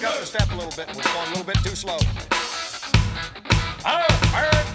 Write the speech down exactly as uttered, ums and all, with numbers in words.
up the step a little bit. We're going a little bit too slow. Oh, bird.